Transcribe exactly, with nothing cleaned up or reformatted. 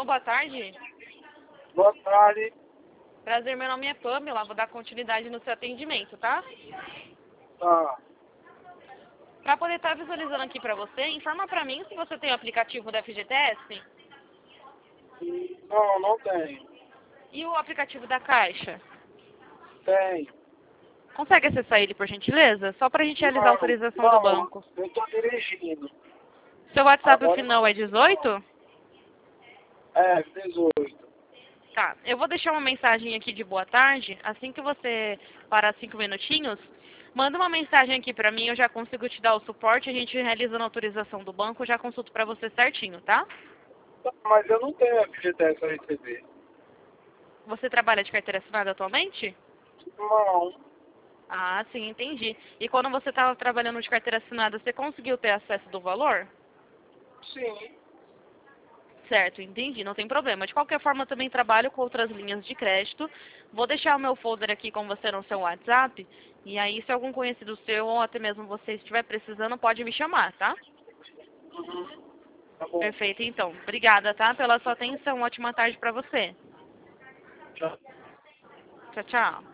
Alô, boa tarde. Boa tarde. Prazer, meu nome é Pamela. Vou dar continuidade no seu atendimento, tá? Tá. Para poder estar visualizando aqui para você, informa para mim se você tem o aplicativo da F G T S Não, não tem. e o aplicativo da Caixa. Tem. Consegue acessar ele, por gentileza? Só para a gente realizar a Não, autorização do não, banco. eu tô dirigindo. Seu WhatsApp, o Agora final é dezoito? é dezoito. Tá, eu vou deixar uma mensagem aqui de boa tarde. Assim que você parar cinco minutinhos, manda uma mensagem aqui pra mim, eu já consigo te dar o suporte, a gente realiza a autorização do banco, eu já consulto pra você certinho, tá? Mas eu não tenho F G T S para receber. Você trabalha de carteira assinada atualmente? Não. Ah, sim, entendi. E quando você estava trabalhando de carteira assinada, você conseguiu ter acesso do valor? Sim. Certo, entendi, não tem problema. De qualquer forma, eu também trabalho com outras linhas de crédito. Vou deixar o meu folder aqui com você no seu WhatsApp. E aí, se algum conhecido seu ou até mesmo você estiver precisando, pode me chamar, tá? Uhum. Tá bom. Perfeito, então. Obrigada, tá? Pela sua atenção. Ótima tarde para você. Tchau. Tchau, tchau.